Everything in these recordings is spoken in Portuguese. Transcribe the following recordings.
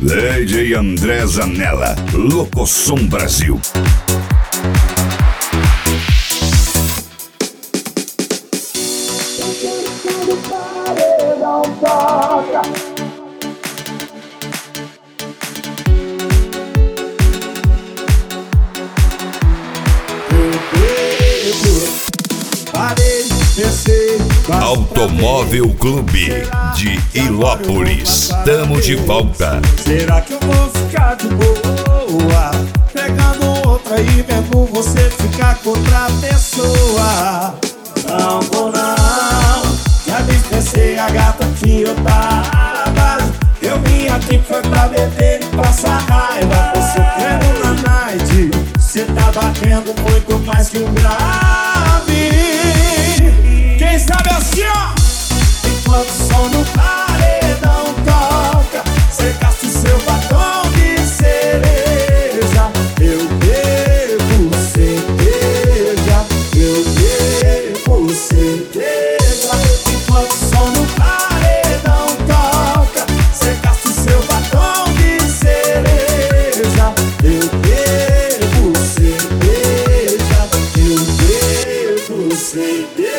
DJ André Zanella, Locosom Brasil. Automóvel Clube de Ilópolis. Tamo de volta. Será que eu vou ficar de boa pegando outra e vendo você ficar com outra pessoa? Não vou não, já dispensei a gata que eu tava. Eu vim aqui foi pra beber e passar raiva. Você quer na night, cê tá batendo muito mais que um grave. Quem sabe assim ó, enquanto o som no paredão toca, cê gasta o seu batom de cereja. Eu bebo cerveja, eu bebo cerveja. Enquanto o som no paredão toca, cê gasta o seu batom de cereja. Eu bebo cerveja, eu bebo cerveja.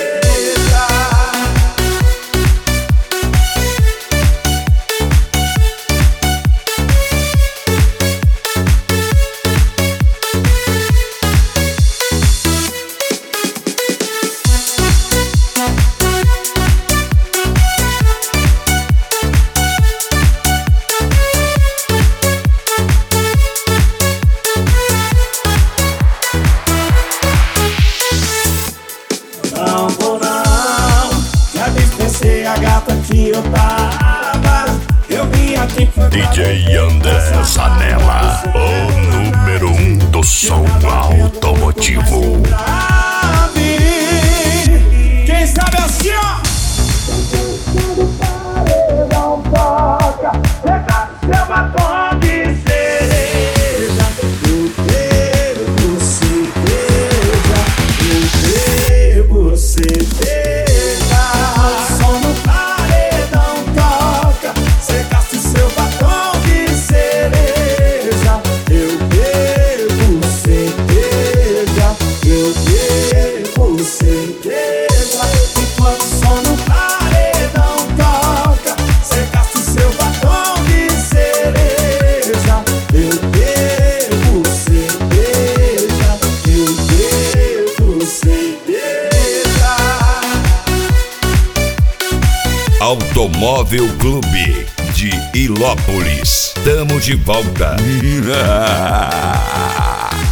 Não vou não, já dispensei a gata que eu tava. Eu vim aqui foi pra DJ André Zanella, o número 1 do som automotivo. Quem sabe assim ó, paredão toca, pega seu batom de cereja. Eu bebo cerveja, eu bebo cerveja. O som no paredão toca, cê gasta o seu batom de cereja. Eu bebo cerveja, eu bebo cerveja. Enquanto o som no paredão toca, cê gasta o seu batom de cereja. Eu bebo cerveja, eu bebo cerveja. Automóvel Clube de Ilópolis. Tamo de volta.